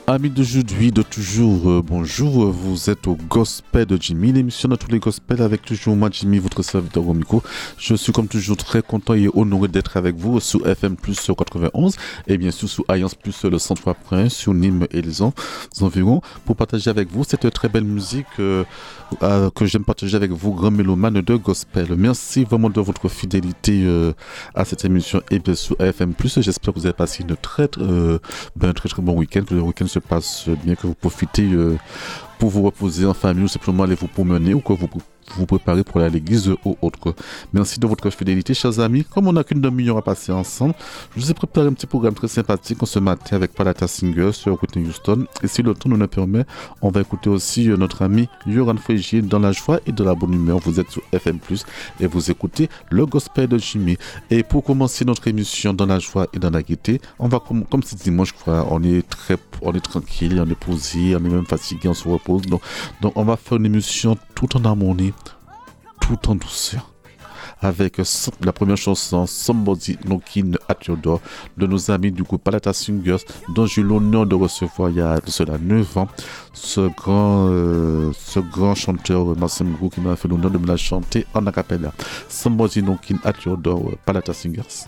Amis d'aujourd'hui, de toujours, bonjour, vous êtes au Gospel de Jimmy, l'émission de tous les gospels avec toujours moi Jimmy, votre serviteur au micro. Je suis comme toujours très content et honoré d'être avec vous sur FM Plus 91 et bien sûr sur Alliance Plus le 103.1 sur Nîmes et les environs pour partager avec vous cette très belle musique que j'aime partager avec vous, grands mélomanes de gospel. Merci vraiment de votre fidélité à cette émission et bien sûr à FM Plus. J'espère que vous avez passé une très bon week-end, que le week-end se passe bien, que vous profitez pour vous reposer en famille ou simplement aller vous promener ou que vous préparez pour aller à l'église ou autre. Merci de votre fidélité, chers amis. Comme on n'a qu'une demi-heure à passer ensemble, je vous ai préparé un petit programme très sympathique ce matin avec Palata Singer sur Whitney Houston. Et si le temps nous le permet, on va écouter aussi notre ami Yoran Frégier dans la joie et de la bonne humeur. Vous êtes sur FM+, et vous écoutez le Gospel de Jimmy. Et pour commencer notre émission dans la joie et dans la gaieté, on va comme c'est dimanche, je crois, on est tranquille, on est posé, on est même fatigué, on se repose. Donc on va faire une émission tout en harmonie, tout en douceur, avec la première chanson Somebody Knocking at Your Door de nos amis du groupe Palata Singers, dont j'ai eu l'honneur de recevoir il y a de cela 9 ans ce grand chanteur Marcel Mgrou qui m'a fait l'honneur de me la chanter en acapella. Somebody Knocking at Your Door, Palata Singers.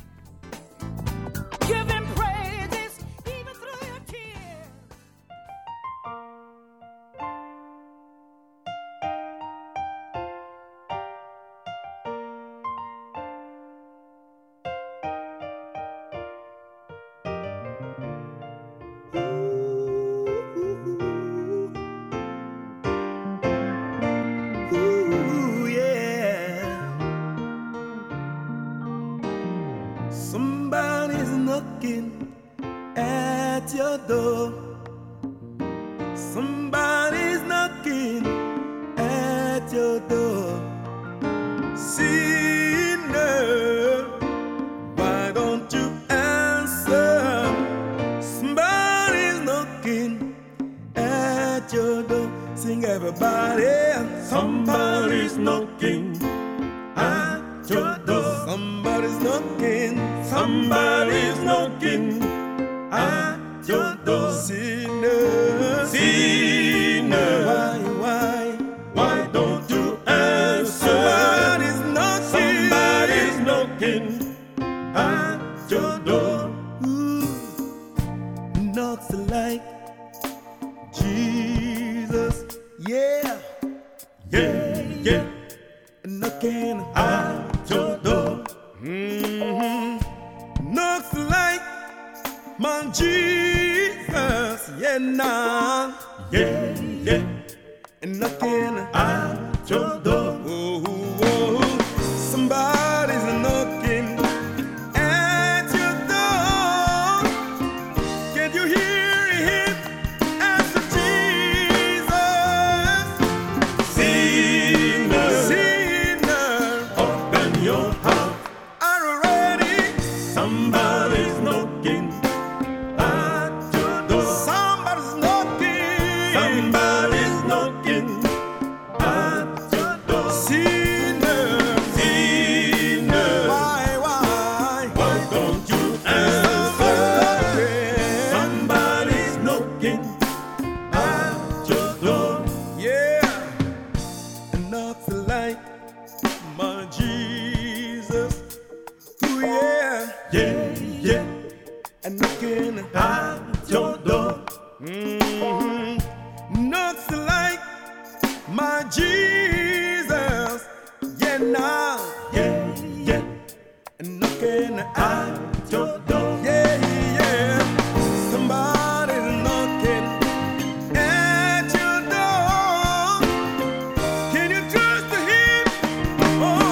Somebody's knocking at your door. Somebody's knocking at your door. Sinner, why don't you answer? Somebody's knocking at your door. Sing everybody. Somebody's knocking at your door. Somebody's knocking. Somebody's knocking at your door. Sinner, sinner, why don't you answer? Somebody's knocking at your door. Ooh, knocks like Jesus, yeah, knocking at your door. Knocks like my Jesus, now, and knocking at your door. Somebody's knocking at your door. Can you hear him? Answer Jesus. Sinner, open your heart. Are you ready? Somebody's knocking at your door. Somebody's knocking. Somebody's knocking at your door. Sinner, why don't you answer? Somebody's knocking at your door. Yeah, and knocks like my Jesus. Ooh, yeah, and knocking at your door. Knocks like my Jesus, now, and knocking at your door. Somebody's knocking at your door. Can you trust him? Oh,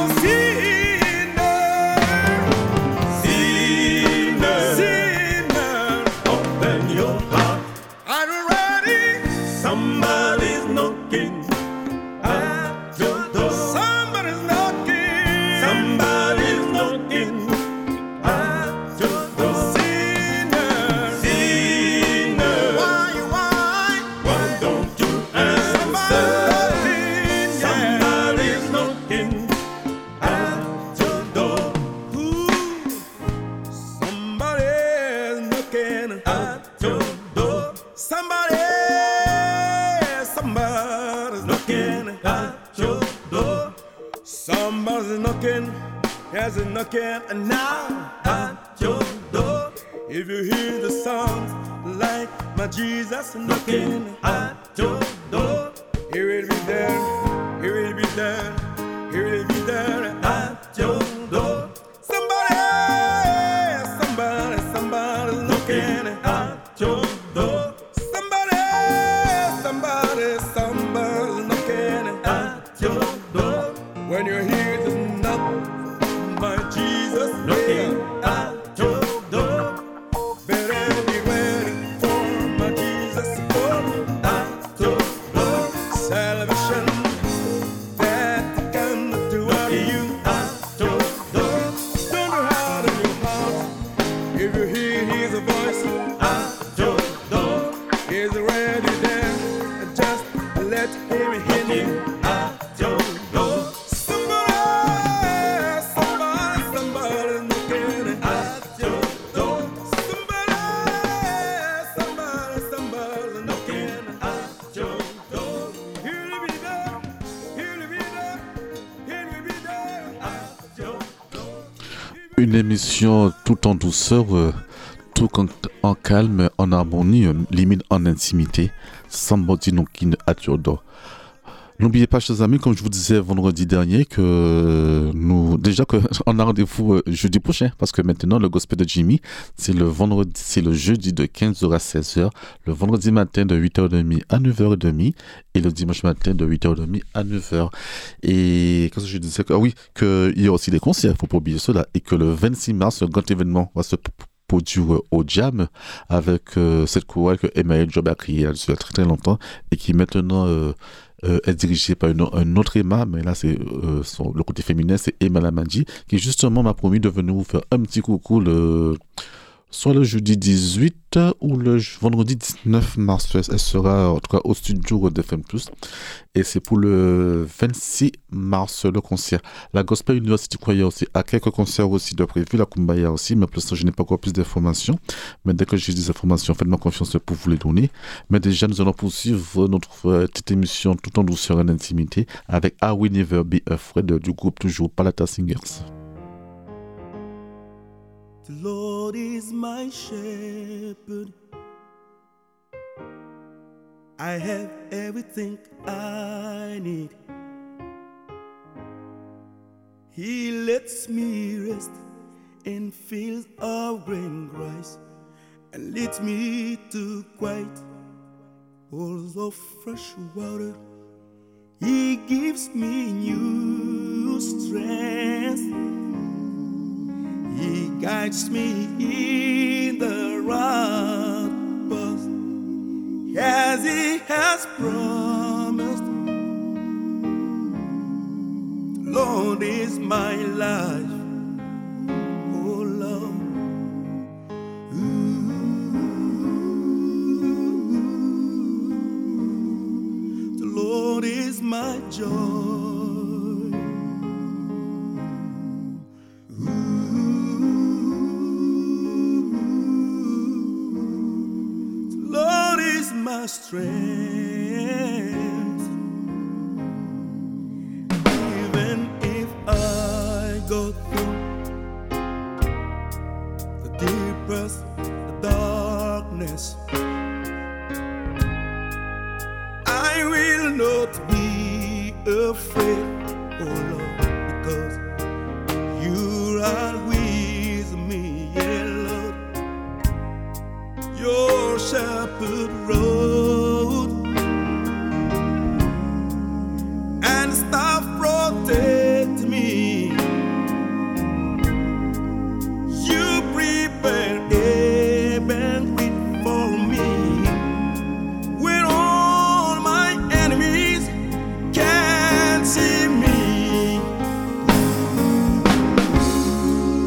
sinner, open your heart. Are you ready? Somebody's knocking at your door. Somebody's knocking at Somebody's knocking at your door. Somebody's knocking, yes, knocking now at your door. If you hear the sound like my Jesus knocking at your door, he will be there, he will be there, he will be there at your door. Somebody's knocking at your door. Somebody's knocking at your door. When you hear the knock, my Jesus knocking at your door. Better be ready for my Jesus to come at your door. Salvation that can do what you at your door. Don't know how to your heart. If you hear his voice at your door, he's already there. Just let him hit you at your door. Somebody's knocking at your door. Somebody's knocking at your door. He'll be there, he'll be there, he'll be there at your door. Une émission tout en douceur, tout en calme, en harmonie, limite en intimité. Somebody knocking at your door. N'oubliez pas, chers amis, comme je vous disais vendredi dernier, que nous, déjà qu'on a rendez-vous jeudi prochain, parce que maintenant, le gospel de Jimmy, c'est le jeudi de 15h à 16h, le vendredi matin de 8h30 à 9h30, et le dimanche matin de 8h30 à 9h. Et qu'est-ce que je disais? Ah oui, qu'il y a aussi des concerts, il ne faut pas oublier cela, et que le 26 mars, un grand événement va se produire au Jam avec cette chorale que Emmaël Job a créée il y a très très longtemps, et qui maintenant est dirigée par un autre Emma, mais là c'est le côté féminin, c'est Emma Lamadji, qui justement m'a promis de venir vous faire un petit coucou soit le jeudi 18 ou le vendredi 19 mars. Elle sera en tout cas au studio d'FM+. Et c'est pour le 26 mars le concert. La Gospel University Choir aussi a quelques concerts aussi de prévu. La Kumbaya aussi, mais pour l'instant je n'ai pas encore plus d'informations. Mais dès que j'ai des informations, faites-moi confiance pour vous les donner. Mais déjà nous allons poursuivre notre petite émission tout en douceur et en intimité avec I Will Never Be Afraid du groupe toujours Palata Singers. The Lord is my shepherd. I have everything I need. He lets me rest in fields of green grass and leads me to quiet pools of fresh water. He gives me new strength. He guides me in the right path, as He has promised. The Lord is my life, oh Lord. The Lord is my joy. My strength, even if I go through the deepest darkness, I will not be afraid, oh Lord, because you are with me, yeah, Lord. Your shepherd road and staff protect me. You prepare a banquet for me when all my enemies can't see me.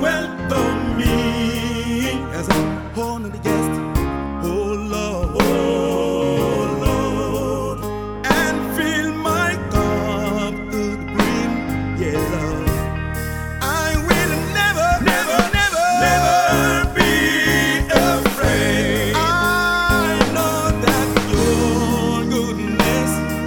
welcome me as I'm born of the guest. Oh Lord, and fill my cup to the brim. Yeah, Lord, I will never be afraid. I know that your goodness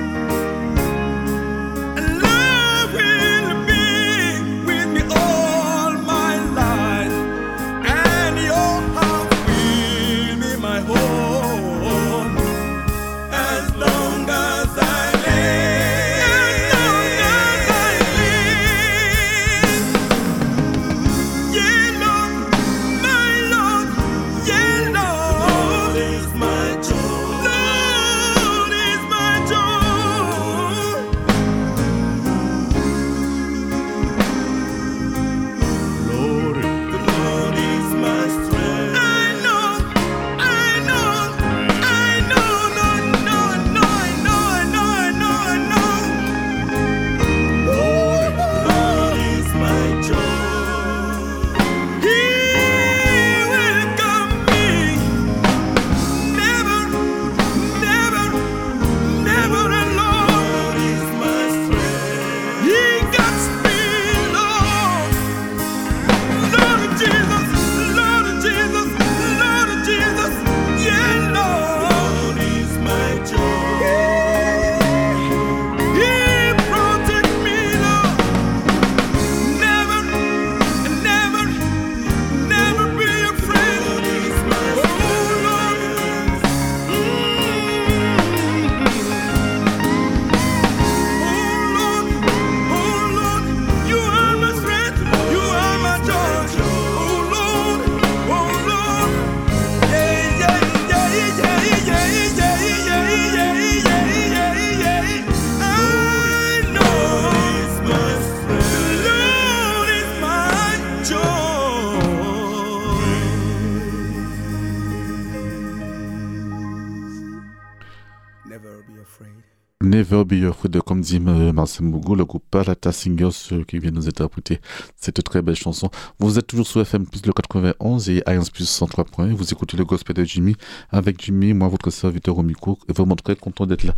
and love will be with me all my life, and your heart will be my home as long as I live. Yeah, Lord, my Lord, yeah, Lord is my joy. Lord is my joy. Lord, the Lord is my strength. I know, no, Lord, the Lord is my joy. He will come me, never alone. Lord is my strength. He got me, Lord. Lord Jesus, yeah, Lord is my joy. He protect me, Lord. Never be afraid. Lord is my strength. Oh Lord, you are my strength. You are my joy. Oh Lord, yeah. I know my strength. Lord is my joy. Never be afraid. Never Be Afraid, comme dit Marcel Mougo, le groupe Palata Singers qui vient nous interpréter cette très belle chanson. Vous êtes toujours sur FM+, le 91 et Alliance Plus 103.1. Vous écoutez le gospel de Jimmy. Avec Jimmy, moi, votre serviteur au micro, et vraiment très content d'être là.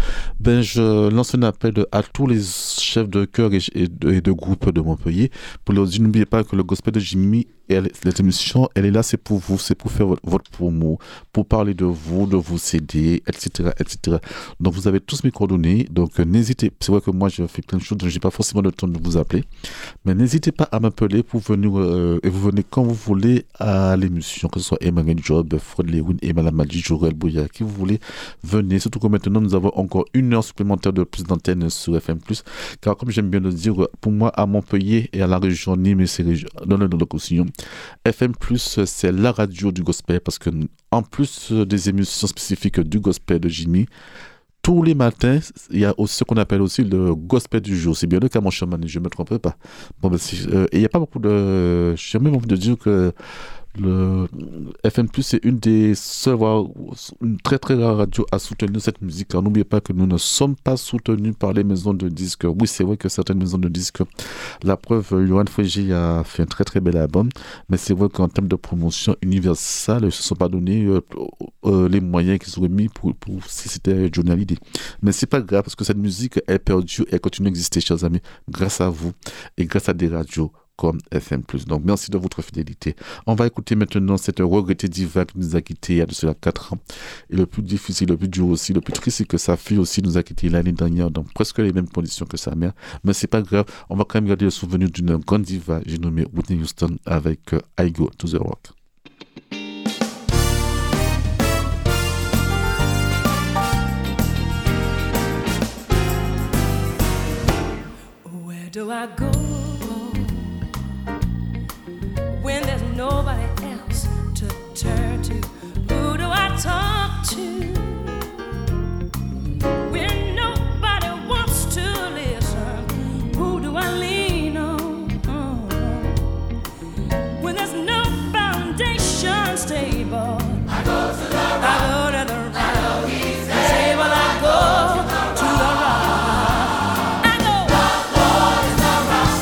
Je lance un appel à tous les chefs de chœur et de groupe de Montpellier pour leur dire, n'oubliez pas que le gospel de Jimmy, cette émission, elle est là, c'est pour vous, c'est pour faire votre promo, pour parler de vos CD, etc., etc. Donc, vous avez tous mes coordonnées. Donc, n'hésitez, c'est vrai que moi, je fais plein de choses, donc je n'ai pas forcément le temps de vous appeler. Mais n'hésitez pas à m'appeler pour venir, et vous venez quand vous voulez à l'émission, que ce soit Emmanuel Job, Fred Lewin, Emmanuel Madji, Jorel Bouya, qui vous voulez, venez. Surtout que maintenant, nous avons encore 1 heure supplémentaire de plus d'antenne sur FM+. Car comme j'aime bien le dire, pour moi, à Montpellier et à la région Nîmes et ses régions, dans le Roussillon, FM+, c'est la radio du gospel, parce que en plus des émissions spécifiques du gospel de Jimmy, tous les matins, il y a aussi ce qu'on appelle aussi le gospel du jour. C'est bien le cas, mon chemin, je ne me trompe pas. Bon, et il n'y a pas beaucoup de... J'ai même envie de dire que le FM+, c'est une des seules, une très très rare radio à soutenir cette musique. Car n'oubliez pas que nous ne sommes pas soutenus par les maisons de disques. Oui, c'est vrai que certaines maisons de disques, la preuve, Johan Frégy a fait un très très bel album, mais c'est vrai qu'en termes de promotion universelle, ils ne se sont pas donné les moyens qu'ils auraient mis pour si c'était Johnny Hallyday. Mais c'est pas grave, parce que cette musique est perdue et elle continue d'exister, chers amis, grâce à vous et grâce à des radios comme FM+. Donc, merci de votre fidélité. On va écouter maintenant cette regrettée diva qui nous a quittés il y a de cela 4 ans. Et le plus difficile, le plus dur aussi, le plus triste, c'est que sa fille aussi nous a quittés l'année dernière dans presque les mêmes conditions que sa mère. Mais c'est pas grave. On va quand même garder le souvenir d'une grande diva, j'ai nommé Whitney Houston avec I Go to the Rock. Where do I go when there's nobody else to turn to? Who do I talk to when nobody wants to listen? Who do I lean on when there's no foundation stable? I go to the rock. I go to the rock. I know he's there. Say, well, I go to the rock. I go. The Lord is the rock.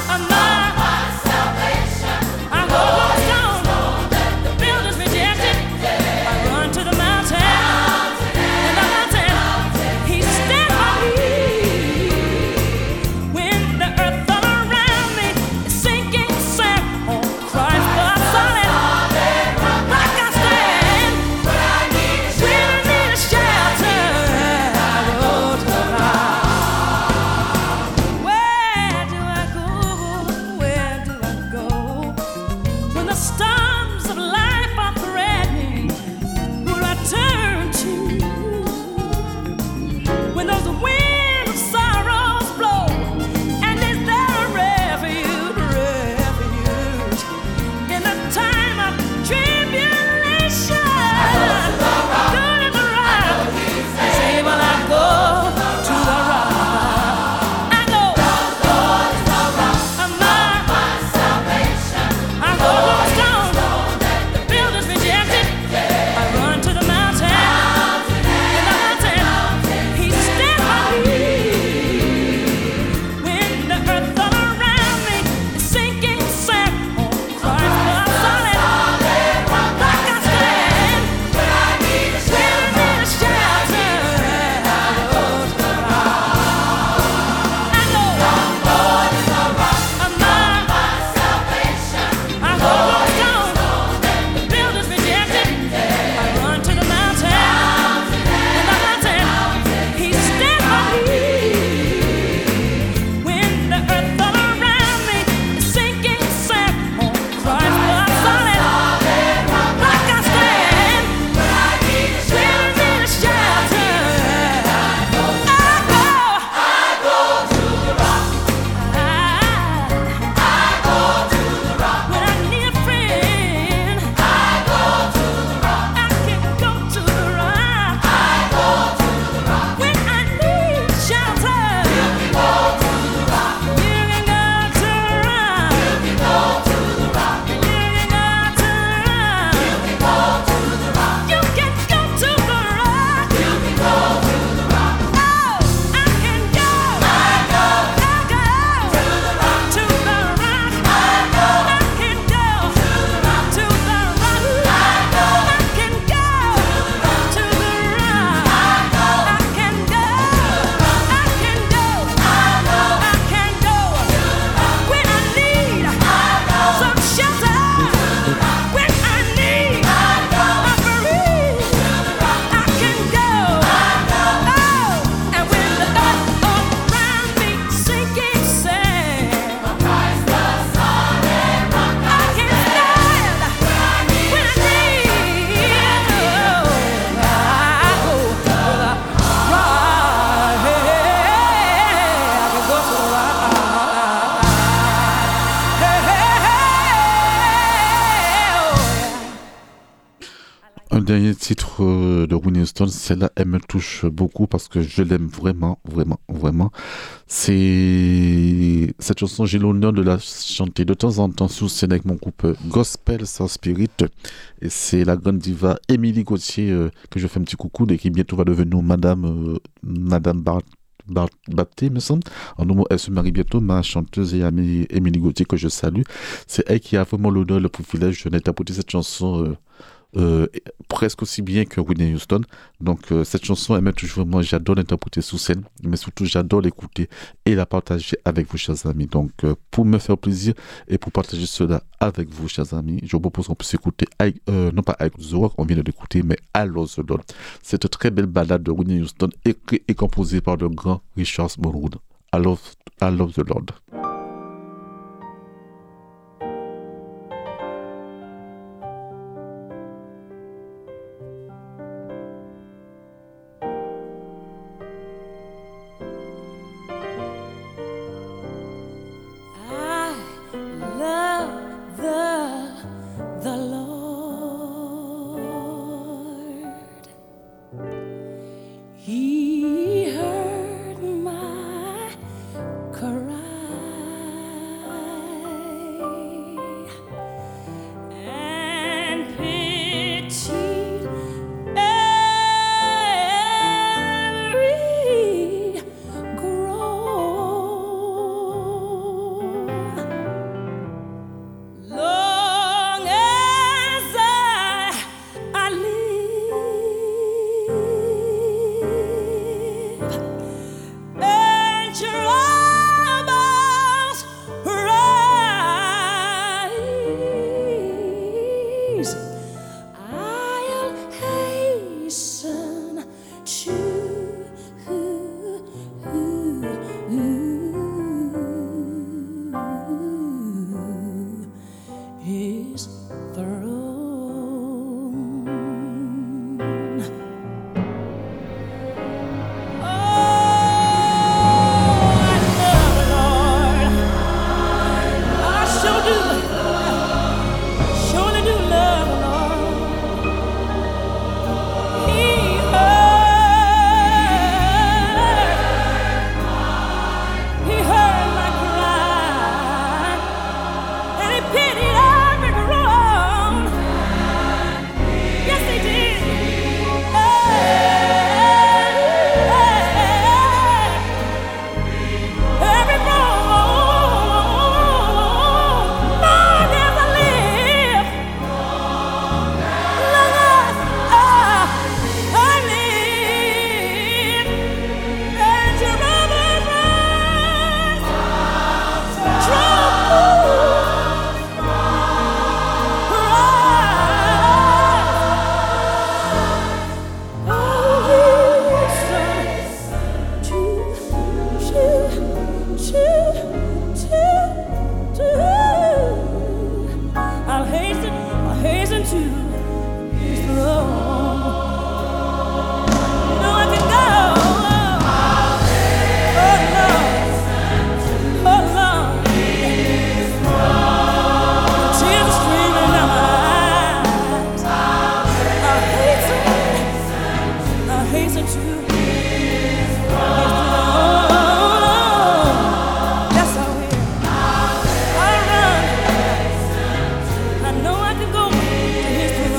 Un dernier titre de Whitney Houston, celle-là, elle me touche beaucoup parce que je l'aime vraiment, vraiment, vraiment. C'est cette chanson, j'ai l'honneur de la chanter de temps en temps sur scène avec mon groupe Gospel Sans Spirit. Et c'est la grande diva Émilie Gauthier que je fais un petit coucou et qui bientôt va devenir Madame Bapté, me semble. En nous, elle se marie bientôt, ma chanteuse et amie Émilie Gauthier, que je salue. C'est elle qui a vraiment l'honneur, le privilège d'interpréter cette chanson presque aussi bien que Whitney Houston. Donc cette chanson, elle me touche vraiment. J'adore l'interpréter sous scène, mais surtout j'adore l'écouter et la partager avec vous, chers amis. Donc pour me faire plaisir et pour partager cela avec vous, chers amis, je vous propose qu'on puisse écouter non pas I the Rock, on vient de l'écouter, mais I Love the Lord. C'est une très belle ballade de Whitney Houston, écrite et composée par le grand Richard Monroe. I love the Lord. The Lord, He heard my cry and pitied every groan. Long as I live and troubles rise, I'll hasten to His throne. Oh, I love the Lord. I sure do. Surely do love the Lord. He heard my cry, and He pitied every groan. Yes, He did. Every groan. Long as I live, long as I live, and troubles rise, I'll hasten to His throne. No, I can go. Oh Lord, tears are streaming down my eyes. I'll hasten to His throne. Yes, I will. I'll run. I know I can go to His throne.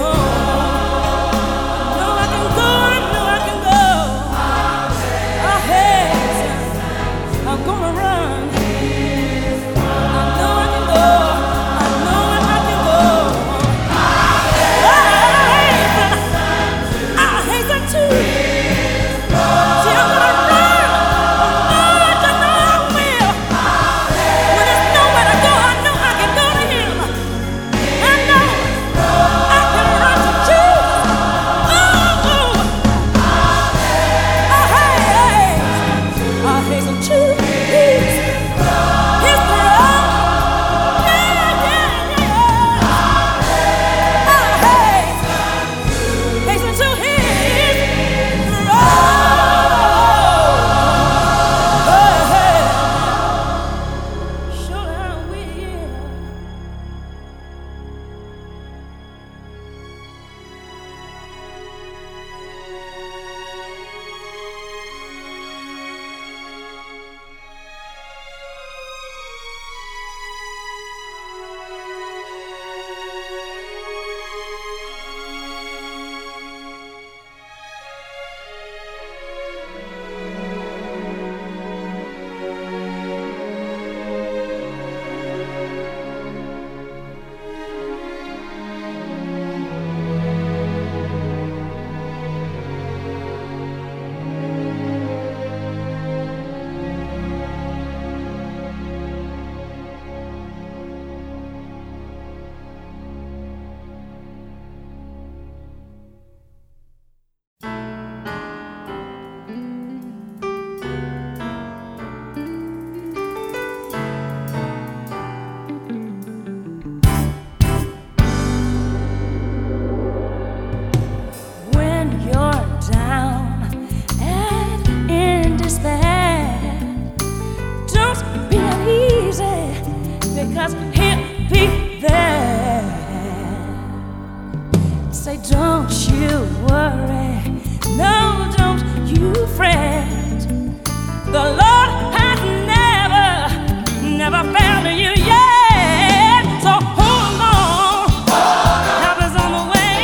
Say, don't you worry, no, don't you fret. The Lord has never failed you yet. So hold on, help is on the way.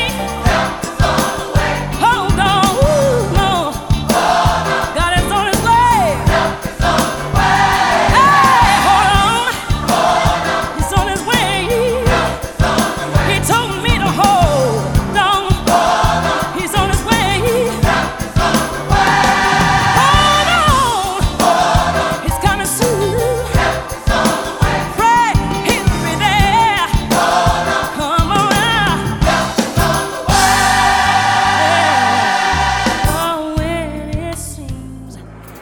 Hold on, God is on His way. Hey, hold on, He's on His way. He told me to hold on. He's on His way. Hold on, He's coming soon. Pray, He'll be there. Come on now. Oh, when it seems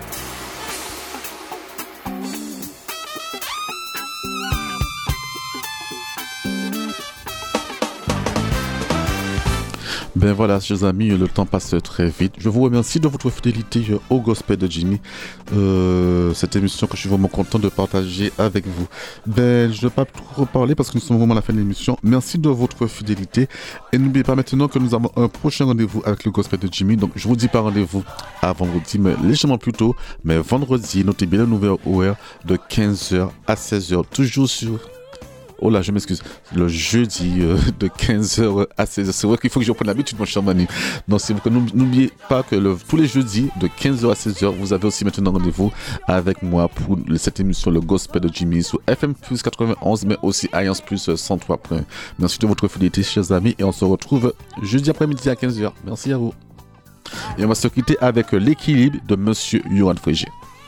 Ben voilà, chers amis, le temps passe très vite. Je vous remercie de votre fidélité au Gospel de Jimmy. Cette émission que je suis vraiment content de partager avec vous. Ben, je ne vais pas trop reparler parce que nous sommes vraiment à la fin de l'émission. Merci de votre fidélité. Et n'oubliez pas maintenant que nous avons un prochain rendez-vous avec le Gospel de Jimmy. Donc, je vous dis pas rendez-vous à vendredi, mais légèrement plus tôt. Mais vendredi, notez bien le nouvel horaire de 15h à 16h. Toujours sur... Oh là, je m'excuse. Le jeudi de 15h à 16h. C'est vrai qu'il faut que je reprenne l'habitude, mon cher Manu. Donc, c'est vrai que n'oubliez pas que tous les jeudis de 15h à 16h, vous avez aussi maintenant rendez-vous avec moi pour cette émission, le Gospel de Jimmy, sur FM Plus 91, mais aussi Alliance Plus 103. Merci de votre fidélité, chers amis. Et on se retrouve jeudi après-midi à 15h. Merci à vous. Et on va se quitter avec l'équilibre de Monsieur Johan Frégier.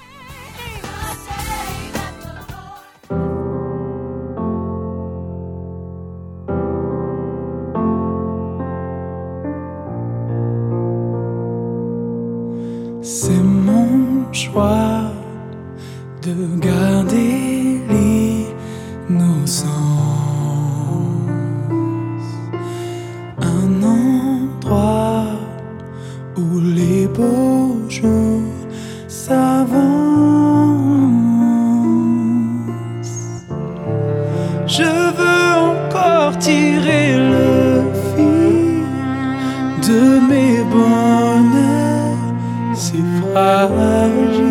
C'est mon choix de garder l'innocence, un endroit où les beaux jours s'avancent. Je veux encore tirer le fil de mes bonheurs si fragile,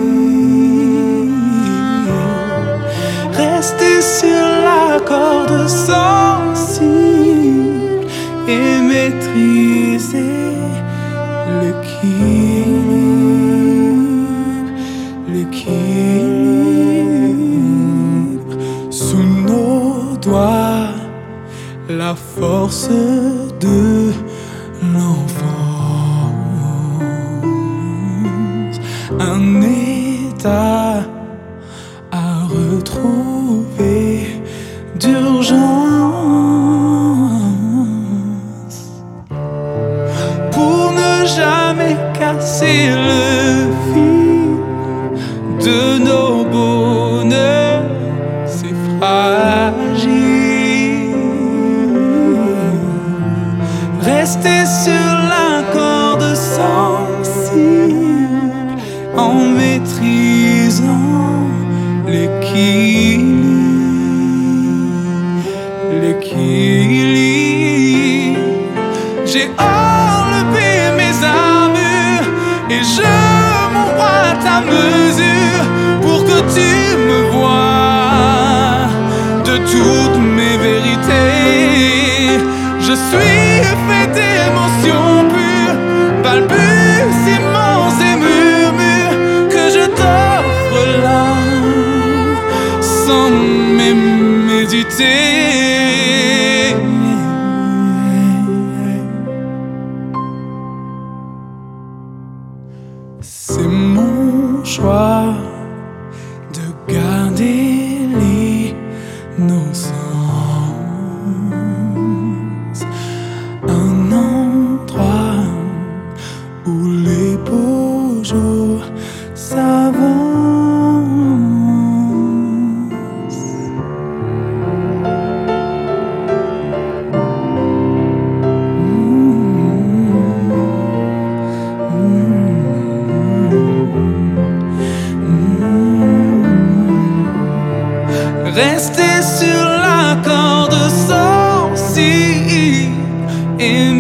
rester sur la corde sensible et maîtriser l'équilibre sous nos doigts, la force de l'enfance, un état à retrouver d'urgence pour ne jamais casser le fil de nos bonheurs si fragiles. Rester sur la corde sensible en maîtrisant l'équilibre. J'ai enlevé mes armures et je m'emboîte à mesure pour que tu me vois de toutes mes vérités. Je suis fait d'émotions pures, balbutiements et murmures que je t'offre là sans même méditer. C'est mon choix de garder l'innocence, un endroit où les beaux jours s'avancent. Rester sur la corde sensible et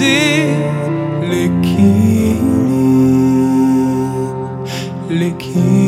maîtriser l'équilibre.